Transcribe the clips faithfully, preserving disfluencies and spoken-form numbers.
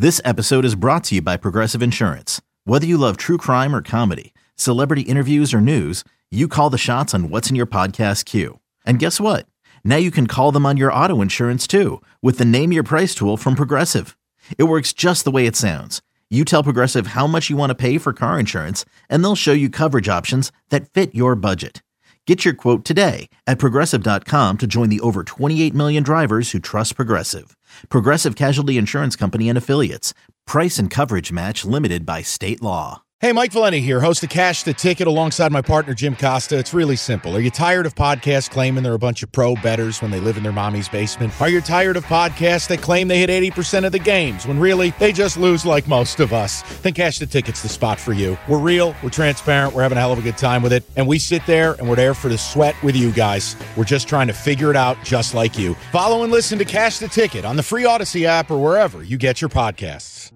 This episode is brought to you by Progressive Insurance. Whether you love true crime or comedy, celebrity interviews or news, you call the shots on what's in your podcast queue. And guess what? Now you can call them on your auto insurance too with the Name Your Price tool from Progressive. It works just the way it sounds. You tell Progressive how much you want to pay for car insurance, and they'll show you coverage options that fit your budget. Get your quote today at Progressive dot com to join the over twenty-eight million drivers who trust Progressive. Progressive Casualty Insurance Company and Affiliates. Price and coverage match limited by state law. Hey, Mike Valenti here, host of Cash the Ticket alongside my partner Jim Costa. It's really simple. Are you tired of podcasts claiming they're a bunch of pro bettors when they live in their mommy's basement? Are you tired of podcasts that claim they hit eighty percent of the games when really they just lose like most of us? Then Cash the Ticket's the spot for you. We're real, we're transparent, we're having a hell of a good time with it, and we sit there and we're there for the sweat with you guys. We're just trying to figure it out just like you. Follow and listen to Cash the Ticket on the free Odyssey app or wherever you get your podcasts.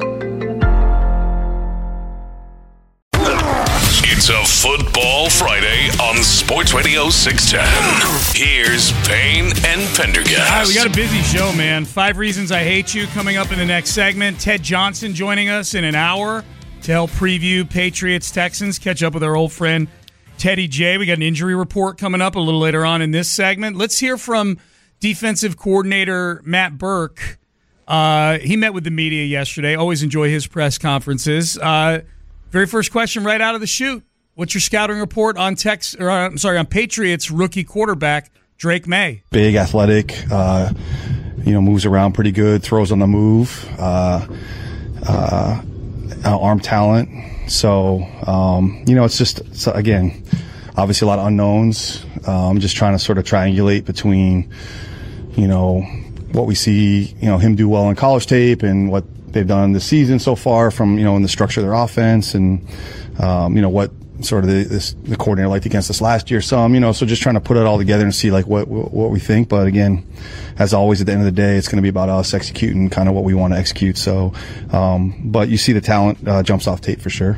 It's a Football Friday on Sports Radio six ten. Here's Payne and Pendergast. All right, we got a busy show, man. Five Reasons I Hate You coming up in the next segment. Ted Johnson joining us in an hour to help preview Patriots-Texans, catch up with our old friend Teddy J. We got an injury report coming up a little later on in this segment. Let's hear from defensive coordinator Matt Burke. Uh, he met with the media yesterday. Always enjoy his press conferences. Uh, very first question right out of the chute. What's your scouting report on Tex? Or uh, I'm sorry, on Patriots rookie quarterback Drake May? Big, athletic, uh, you know, moves around pretty good, throws on the move, uh, uh, arm talent. So, um, you know, it's just it's, again, obviously a lot of unknowns. Uh, I'm just trying to sort of triangulate between, you know, what we see, you know, him do well in college tape and what they've done this season so far from, you know, in the structure of their offense and, um, you know, what sort of the, this, the coordinator liked against us last year. Some, you know, so just trying to put it all together and see like what, what we think. But again, as always, at the end of the day, it's going to be about us executing kind of what we want to execute. So, um, but you see the talent, uh, jumps off tape for sure.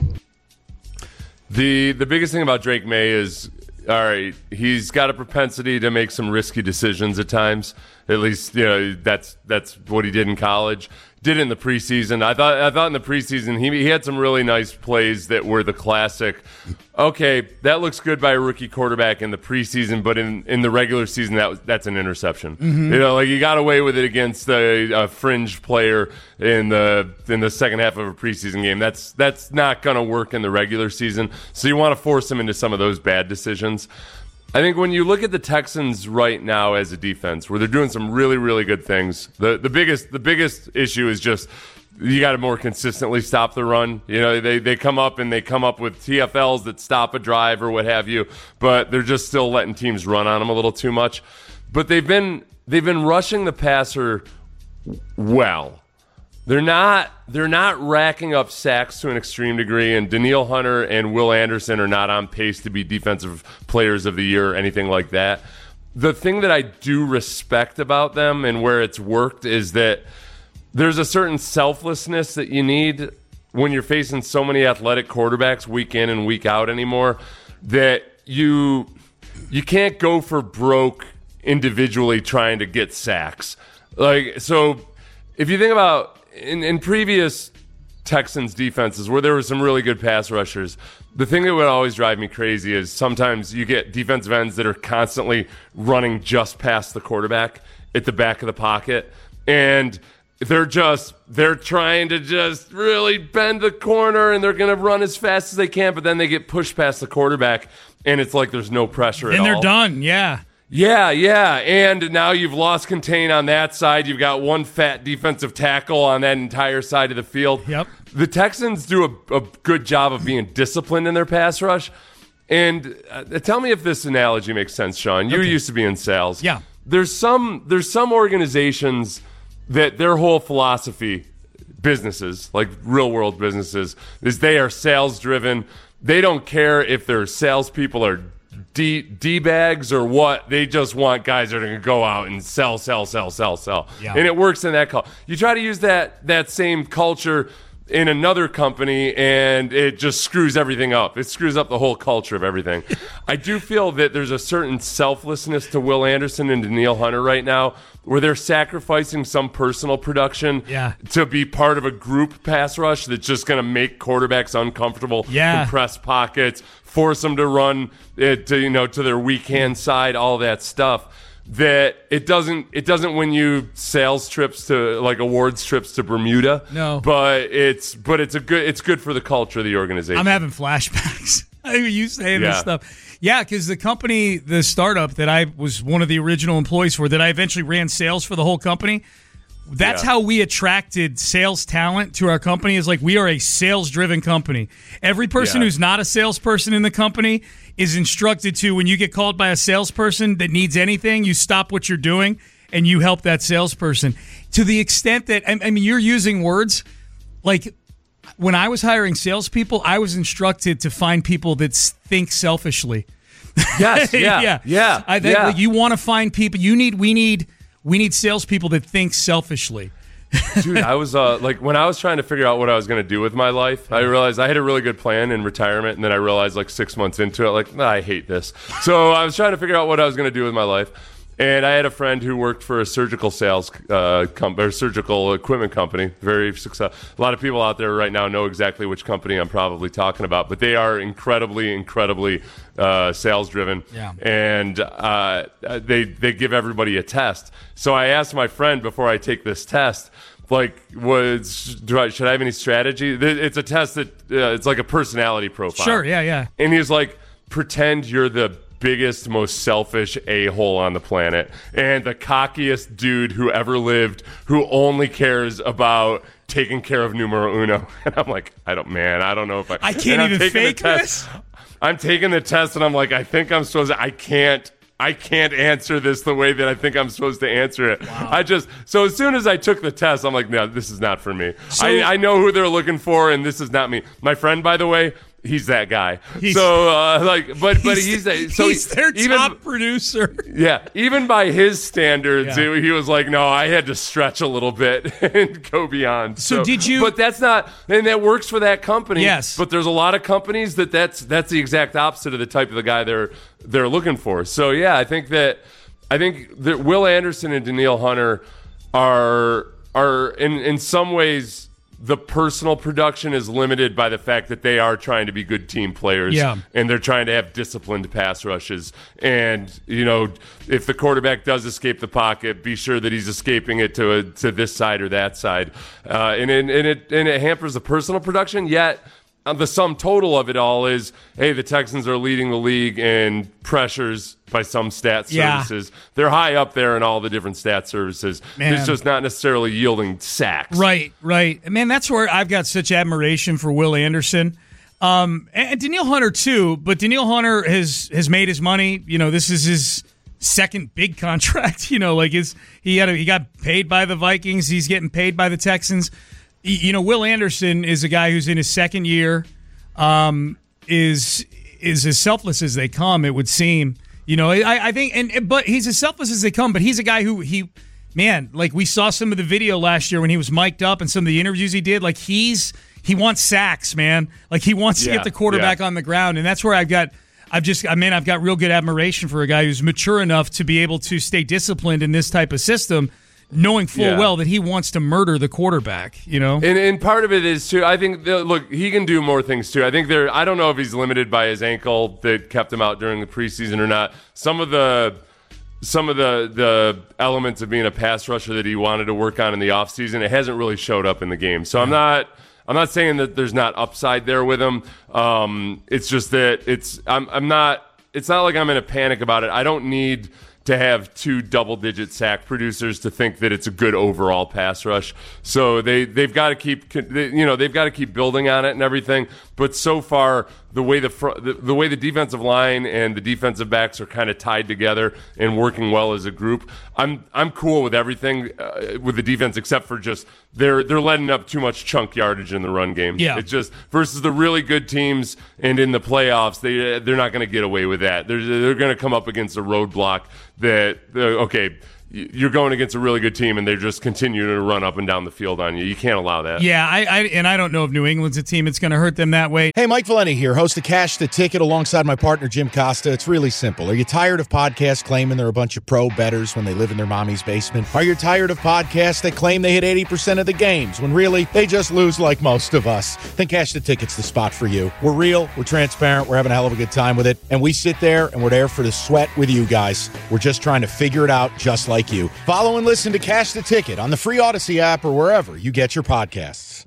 The, the biggest thing about Drake May is, all right, he's got a propensity to make some risky decisions at times. At least, you know, that's that's what he did in college. Did in the preseason. I thought I thought in the preseason he he had some really nice plays that were the classic. Okay, that looks good by a rookie quarterback in the preseason, but in, in the regular season that was, that's an interception. Mm-hmm. You know, like he got away with it against a, a fringe player in the in the second half of a preseason game. That's that's not going to work in the regular season. So you want to force him into some of those bad decisions. I think when you look at the Texans right now as a defense, where they're doing some really, really good things, the the biggest the biggest issue is just you got to more consistently stop the run. You know, they, they come up and they come up with T F Ls that stop a drive or what have you, but they're just still letting teams run on them a little too much. But they've been they've been rushing the passer well. They're not they're not racking up sacks to an extreme degree, and Danielle Hunter and Will Anderson are not on pace to be defensive players of the year or anything like that. The thing that I do respect about them and where it's worked is that there's a certain selflessness that you need when you're facing so many athletic quarterbacks week in and week out anymore, that you you can't go for broke individually trying to get sacks. Like, so if you think about In, in previous Texans defenses where there were some really good pass rushers, the thing that would always drive me crazy is sometimes you get defensive ends that are constantly running just past the quarterback at the back of the pocket, and they're just they're trying to just really bend the corner and they're going to run as fast as they can, but then they get pushed past the quarterback and it's like there's no pressure at all. And they're done, yeah. Yeah, yeah, and now you've lost contain on that side. You've got one fat defensive tackle on that entire side of the field. Yep. The Texans do a, a good job of being disciplined in their pass rush. And uh, tell me if this analogy makes sense, Sean. You okay. used to be in sales. Yeah. There's some there's some organizations that their whole philosophy, businesses, like real-world businesses, is they are sales-driven. They don't care if their salespeople are D, D-bags or what. They just want guys that are going to go out and sell, sell, sell, sell, sell. Yeah. And it works in that call. You try to use that that same culture in another company, and it just screws everything up. It screws up the whole culture of everything. I do feel that there's a certain selflessness to Will Anderson and Danielle Hunter right now, where they're sacrificing some personal production yeah. to be part of a group pass rush that's just going to make quarterbacks uncomfortable, yeah. compress pockets, force them to run it to, you know, to their weak hand side, all that stuff. That it doesn't it doesn't win you sales trips to like awards trips to Bermuda. No, but it's but it's a good it's good for the culture of the organization. I'm having flashbacks. I hear you saying yeah. this stuff. Yeah, because the company, the startup that I was one of the original employees for, that I eventually ran sales for the whole company. That's yeah. how we attracted sales talent to our company. Is like we are a sales-driven company. Every person yeah. who's not a salesperson in the company is instructed to, when you get called by a salesperson that needs anything, you stop what you're doing and you help that salesperson. To the extent that, I mean, you're using words like when I was hiring salespeople, I was instructed to find people that think selfishly. Yes, yeah, yeah, yeah. I think yeah. like, you want to find people. You need, we need, we need salespeople that think selfishly. Dude, I was uh, like, when I was trying to figure out what I was going to do with my life, I realized I had a really good plan in retirement, and then I realized like six months into it, like, nah, I hate this. So I was trying to figure out what I was going to do with my life. And I had a friend who worked for a surgical sales uh, com- or surgical equipment company, very successful. A lot of people out there right now know exactly which company I'm probably talking about, but they are incredibly, incredibly uh, sales driven. Yeah. And uh, they they give everybody a test. So I asked my friend before I take this test, like, was do I, should I have any strategy? It's a test that uh, it's like a personality profile. Sure, yeah, yeah. And he's like, pretend you're the biggest, most selfish a-hole on the planet and the cockiest dude who ever lived, who only cares about taking care of numero uno. And I'm like, I don't, man, I don't know if I... I can't even fake this? I'm taking the test and I'm like, I think I'm supposed to... I can't... I can't answer this the way that I think I'm supposed to answer it. Wow. I just, so as soon as I took the test, I'm like, no, this is not for me. So, I, I know who they're looking for, and this is not me. My friend, by the way, he's that guy. He's, so, uh, like, but but he's, he's that. So he's their even, top producer. Yeah, even by his standards, yeah. he was like, no, I had to stretch a little bit and go beyond. So, so did you? But that's not, and that works for that company. Yes. But there's a lot of companies that that's that's the exact opposite of the type of the guy they're they're looking for. So yeah, I think that I think that Will Anderson and Danielle Hunter are are in in some ways. The personal production is limited by the fact that they are trying to be good team players, yeah. and they're trying to have disciplined pass rushes. And, you know, if the quarterback does escape the pocket, be sure that he's escaping it to a, to this side or that side. Uh, and, and, and, it, and it hampers the personal production, yet the sum total of it all is, hey, the Texans are leading the league in pressures by some stat services. Yeah. They're high up there in all the different stat services. Man. It's just not necessarily yielding sacks. Right, right. Man, that's where I've got such admiration for Will Anderson. Um, and Danielle Hunter, too. But Danielle Hunter has, has made his money. You know, this is his second big contract. You know, like his, he, had a, he got paid by the Vikings. He's getting paid by the Texans. You know, Will Anderson is a guy who's in his second year, um, is is as selfless as they come, it would seem. You know, I, I think, and but he's as selfless as they come, but he's a guy who, he, man, like we saw some of the video last year when he was mic'd up and some of the interviews he did, like he's, he wants sacks, man. Like he wants yeah, to get the quarterback yeah. on the ground, and that's where I've got, I've just, I mean, I've got real good admiration for a guy who's mature enough to be able to stay disciplined in this type of system, knowing full yeah. well that he wants to murder the quarterback, you know? And, and part of it is, too, I think, look, he can do more things, too. I think there, I don't know if he's limited by his ankle that kept him out during the preseason or not. Some of the some of the, the elements of being a pass rusher that he wanted to work on in the offseason, it hasn't really showed up in the game. So I'm not... I'm not saying that there's not upside there with him. Um, it's just that it's I'm I'm not it's not like I'm in a panic about it. I don't need to have two double-digit sack producers to think that it's a good overall pass rush. So they they've got to keep you know they've got to keep building on it and everything. But so far, the way the fr- the, the way the defensive line and the defensive backs are kind of tied together and working well as a group, I'm I'm cool with everything uh, with the defense except for just they're they're letting up too much chunk yardage in the run game. Yeah, it's just versus the really good teams and in the playoffs, they they're not going to get away with that. They're they're going to come up against a roadblock that uh, okay. you're going against a really good team and they're just continuing to run up and down the field on you. You can't allow that. Yeah, I, I and I don't know if New England's a team it's going to hurt them that way. Hey, Mike Valenti here, host of Cash the Ticket alongside my partner Jim Costa. It's really simple. Are you tired of podcasts claiming they're a bunch of pro bettors when they live in their mommy's basement? Are you tired of podcasts that claim they hit eighty percent of the games when really they just lose like most of us? Then Cash the Ticket's the spot for you. We're real, we're transparent, we're having a hell of a good time with it, and we sit there and we're there for the sweat with you guys. We're just trying to figure it out just like you. Follow and listen to Cash the Ticket on the free Odyssey app or wherever you get your podcasts.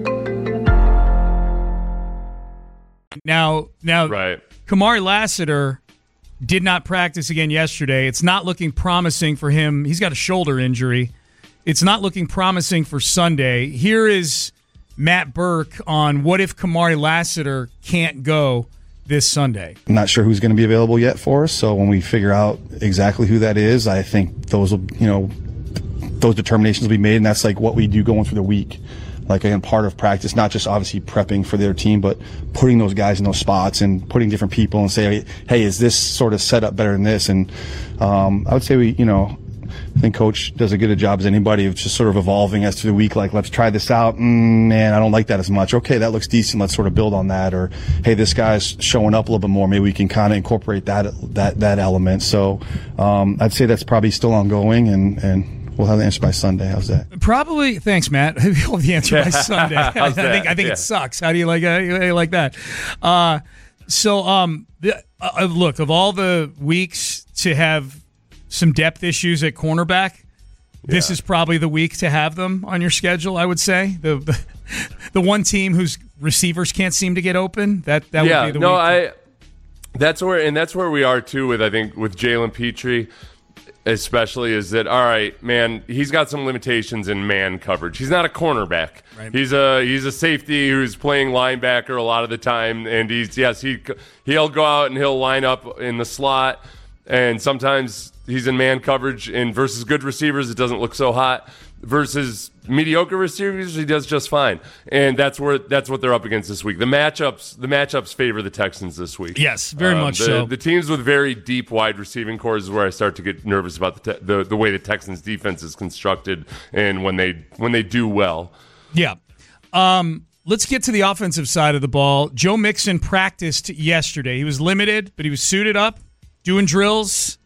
Now, now, Right. Kamari Lassiter did not practice again yesterday. It's not looking promising for him. He's got a shoulder injury. It's not looking promising for Sunday. Here is Matt Burke on what if Kamari Lassiter can't go this Sunday. I'm not sure who's going to be available yet for us, so when we figure out exactly who that is, I think those will, you know, those determinations will be made, and that's like what we do going through the week. Like, again, part of practice, not just obviously prepping for their team, but putting those guys in those spots and putting different people and say, hey, is this sort of set up better than this? And um, I would say we, you know, I think Coach does as good a job as anybody of just sort of evolving as through the week. Like, let's try this out. Mm, man, I don't like that as much. Okay, that looks decent. Let's sort of build on that. Or, hey, this guy's showing up a little bit more. Maybe we can kind of incorporate that that that element. So um, I'd say that's probably still ongoing, and and we'll have the answer by Sunday. How's that? Probably. Thanks, Matt. We'll have the answer by Sunday. I How's think that? I think Yeah. it sucks. How do you like uh, you like that? Uh, so um, the, uh, look, of all the weeks to have some depth issues at cornerback, this Yeah. is probably the week to have them on your schedule, I would say. The the, the one team whose receivers can't seem to get open, that, that yeah, would be the no, week. I. That's where, and that's where we are too. With I think with Jalen Petrie, especially, is that all right, man? He's got some limitations in man coverage. He's not a cornerback. Right. He's a he's a safety who's playing linebacker a lot of the time, and he's yes he he'll go out and he'll line up in the slot, and sometimes he's in man coverage. And versus good receivers, it doesn't look so hot. Versus mediocre receivers, he does just fine, and that's where that's what they're up against this week. The matchups, the matchups favor the Texans this week. Yes, very Um, much the, so. The teams with very deep wide receiving cores is where I start to get nervous about the te- the, the way the Texans defense is constructed, and when they when they do well. Yeah. Um, let's get to the offensive side of the ball. Joe Mixon practiced yesterday. He was limited, but he was suited up, doing drills.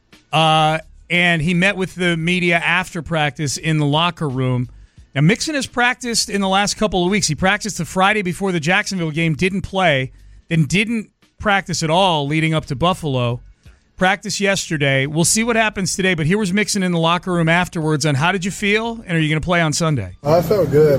Uh, and he met with the media after practice in the locker room. Now, Mixon has practiced in the last couple of weeks. He practiced the Friday before the Jacksonville game, didn't play, then didn't practice at all leading up to Buffalo. Practice yesterday. We'll see what happens today, but here was Mixon in the locker room afterwards on how did you feel, and are you going to play on Sunday? I felt good,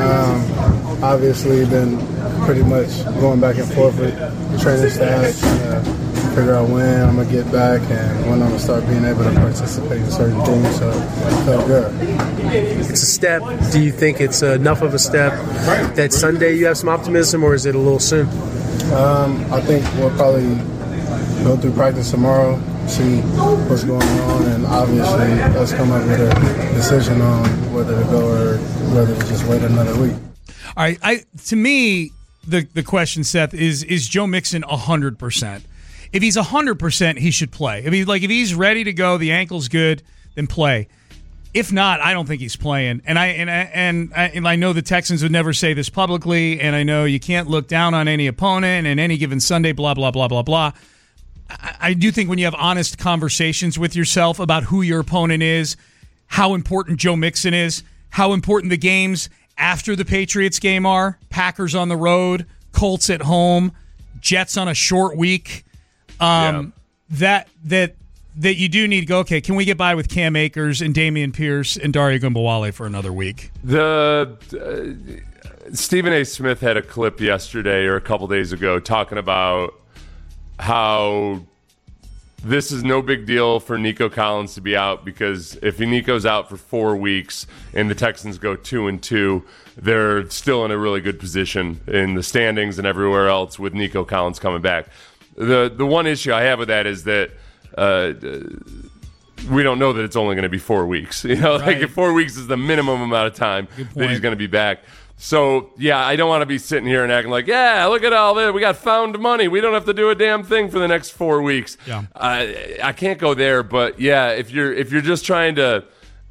man. Um, obviously, been pretty much going back and forth with the training staff, uh, figure out when I'm going to get back and when I'm going to start being able to participate in certain things, so it felt good. It's a step. Do you think it's enough of a step that Sunday you have some optimism, or is it a little soon? Um, I think we'll probably go through practice tomorrow, see what's going on, and obviously let's come up with a decision on whether to go or whether to just wait another week. All right, I to me, the, the question, Seth, is is Joe Mixon one hundred percent? If he's one hundred percent, he should play. If, he, like, if he's ready to go, the ankle's good, then play. If not, I don't think he's playing. And I and I, and I, and I know the Texans would never say this publicly, and I know you can't look down on any opponent and any given Sunday, blah, blah, blah, blah, blah. I, I do think when you have honest conversations with yourself about who your opponent is, how important Joe Mixon is, how important the games after the Patriots game are, Packers on the road, Colts at home, Jets on a short week, um, yeah. that that that you do need to go, okay, can we get by with Cam Akers and Damian Pierce and Dario Gumbawale for another week? The uh, Stephen A. Smith had a clip yesterday or a couple days ago talking about how this is no big deal for Nico Collins to be out, because if Nico's out for four weeks and the Texans go two and two, they're still in a really good position in the standings and everywhere else with Nico Collins coming back. The the one issue I have with that is that uh, we don't know that it's only going to be four weeks. You know, Right. like four weeks is the minimum amount of time that he's going to be back. So, yeah, I don't want to be sitting here and acting like, yeah, look at all this. We got found money. We don't have to do a damn thing for the next four weeks. Yeah. Uh, I can't go there, but yeah, if you're if you're just trying to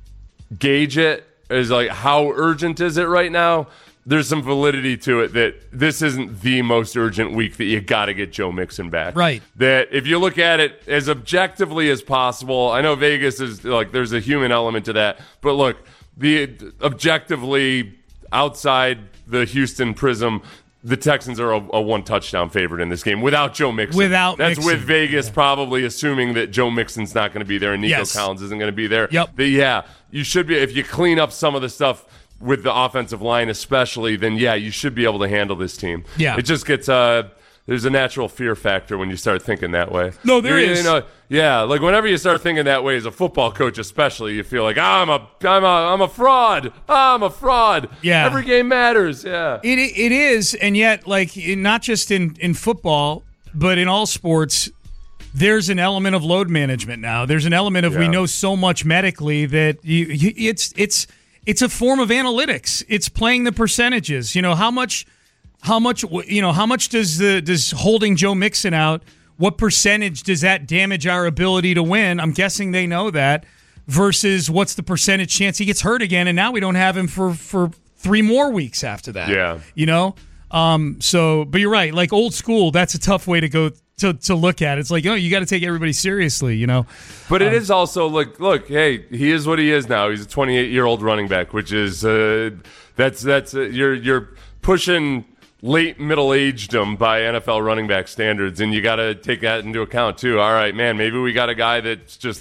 gauge it as like how urgent is it right now, there's some validity to it that this isn't the most urgent week that you got to get Joe Mixon back. Right. That if you look at it as objectively as possible, I know Vegas is like there's a human element to that, but look, the objectively outside the Houston prism, the Texans are a, a one touchdown favorite in this game without Joe Mixon. Without That's Mixon. with Vegas Yeah. probably assuming that Joe Mixon's not going to be there and Nico Yes. Collins isn't going to be there. Yep. But yeah, you should be, if you clean up some of the stuff with the offensive line especially, then yeah, you should be able to handle this team. Yeah. It just gets, uh, there's a natural fear factor when you start thinking that way. No, there You- is. You know, yeah, like whenever you start thinking that way as a football coach especially, you feel like, ah, I'm a, I'm a, I'm a fraud. Ah, I'm a fraud. Yeah. Every game matters. Yeah. It it is, and yet, like, in, not just in, in football, but in all sports, there's an element of load management now. There's an element of we Yeah. know so much medically that you, you it's it's it's a form of analytics. It's playing the percentages. You know how much how much you know how much does the does holding Joe Mixon out? What percentage does that damage our ability to win? I'm guessing they know that. Versus what's the percentage chance he gets hurt again, and now we don't have him for for three more weeks after that. Yeah. You know? Um, so, but you're right. Like old school, that's a tough way to go to, to look at it. It's like, oh, you got to take everybody seriously, you know? But it is also like, look, hey, he is what he is now. He's a twenty-eight year old running back, which is uh, that's that's uh, you're you're pushing late middle agedom by N F L running back standards, and you got to take that into account too. All right, man, maybe we got a guy that's just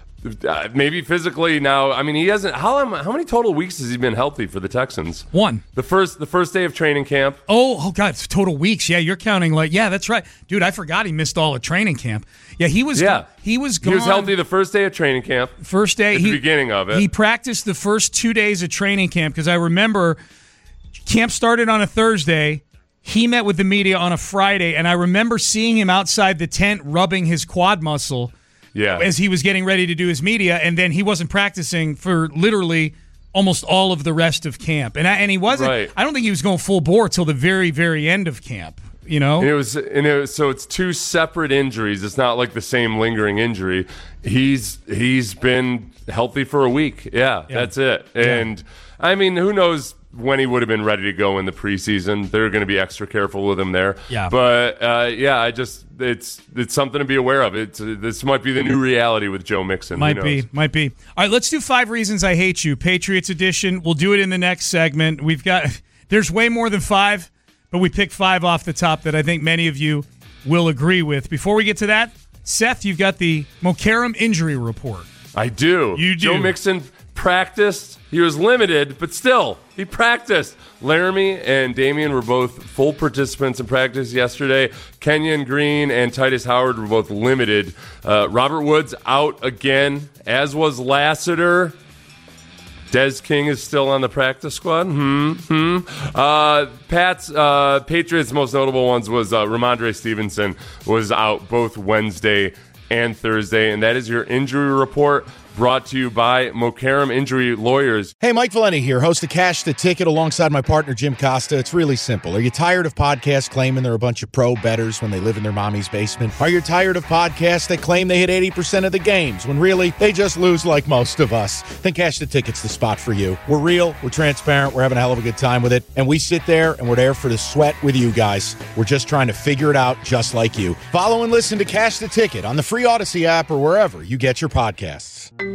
uh, maybe physically now. I mean, he hasn't. How how many total weeks has he been healthy for the Texans? One. The first the first day of training camp. Oh, oh God, it's total weeks. Yeah, you're counting like, yeah, that's right. Dude, I forgot he missed all of training camp. Yeah, he was Yeah, he was gone. He was healthy the first day of training camp. First day. At he, the beginning of it. He practiced the first two days of training camp because I remember camp started on a Thursday. He met with the media on a Friday, and I remember seeing him outside the tent rubbing his quad muscle Yeah. as he was getting ready to do his media, and then he wasn't practicing for literally almost all of the rest of camp. And I, and he wasn't Right. I don't think he was going full bore till the very, very end of camp, you know? And it was, and it was, so it's two separate injuries. It's not like the same lingering injury. He's he's been healthy for a week. Yeah, Yeah. that's it. And I mean, who knows when he would have been ready to go in the preseason? They're going to be extra careful with him there. Yeah. But uh, yeah, I just it's it's something to be aware of. It's uh, this might be the new reality with Joe Mixon. Who Might knows? be, might be. All right, let's do five reasons I hate you, Patriots edition. We'll do it in the next segment. We've got there's way more than five, but we picked five off the top that I think many of you will agree with. Before we get to that, Seth, you've got the Mokaram injury report. I do. You do. Joe Mixon practiced. He was limited, but still, he practiced. Laramie and Damian were both full participants in practice yesterday. Kenyon Green and Titus Howard were both limited. Uh, Robert Woods out again, as was Lassiter. Des King is still on the practice squad. Hmm. Hmm. Uh, Pat's uh, Patriots' most notable ones was uh, Ramondre Stevenson was out both Wednesday and Thursday, and that is your injury report. Brought to you by Mokaram Injury Lawyers. Hey, Mike Valenti here, host of Cash the Ticket alongside my partner Jim Costa. It's really simple. Are you tired of podcasts claiming they're a bunch of pro bettors when they live in their mommy's basement? Are you tired of podcasts that claim they hit eighty percent of the games when really they just lose like most of us? Then Cash the Ticket's the spot for you. We're real, we're transparent, we're having a hell of a good time with it, and we sit there and we're there for the sweat with you guys. We're just trying to figure it out just like you. Follow and listen to Cash the Ticket on the free Odyssey app or wherever you get your podcasts.